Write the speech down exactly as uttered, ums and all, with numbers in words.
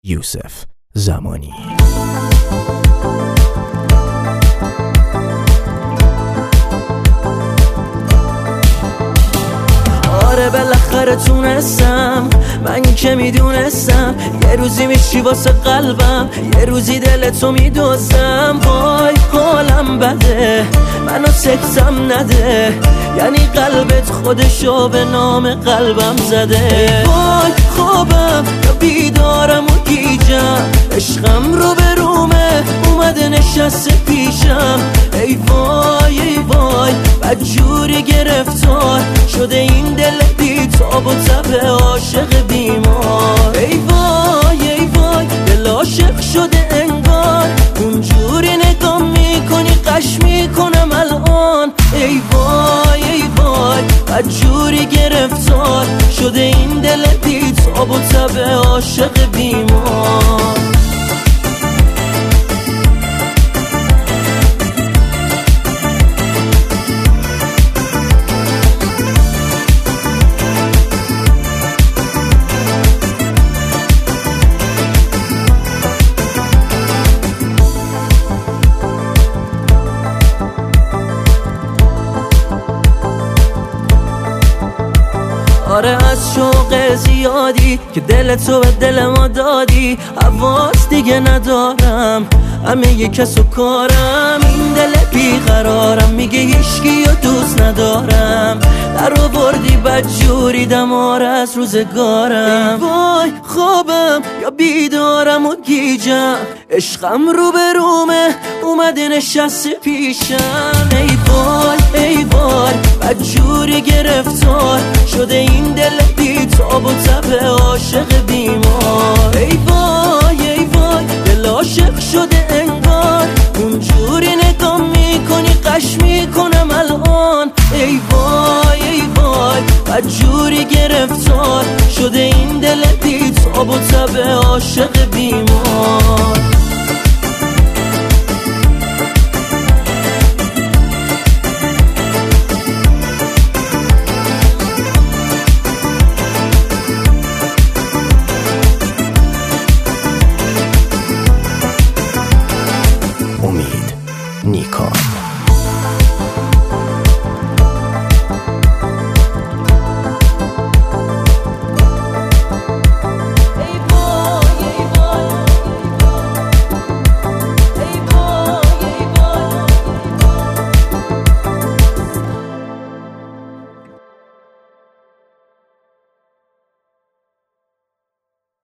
یوسف زمانی. آره بالاخره تونستم، من که میدونستم یه روزی میشی واسه قلبم، یه روزی دلتو میدوزم. وای حالم بده، منو سکتم نده، یعنی قلبت خودشو به نام قلبم زده. وای خوابم یا بیدارم و گیجم، عشقم رو به رومه اومده نشسته پیشم. ای وای ای وای بدجوری گرفتار شده این دل بی تاب و تب عاشق بیمار. ای وای ای وای دل عاشق شده انگار، اونجوری نگاه میکنی قش میکنم الان. ای وای ای وای بدجوری گرفتار شده این دل بی تاب و تب عاشق بیمار. آره از شوق زیادی که دلتو به دل ما دادی، حواس دیگه ندارم، همه یه کس و کارم. این دل بیقرارم میگه هیچکی و دوست ندارم، در آوردی بدجوری دمار از روزگارم. ای وای خوابم یا بیدارم و گیجم، عشقم رو به رومه اومده نشسته پیشم. ای وای ای وای بدجوری گرفتار شده این دل بی تاب و تب عاشق بیمار. ای وای ای وای دل عاشق شده انگار، اونجوری نگاه میکنی قش میکنم الان. ای وای ای وای بدجوری گرفتار شده این دل بی تاب و تب عاشق بیمار.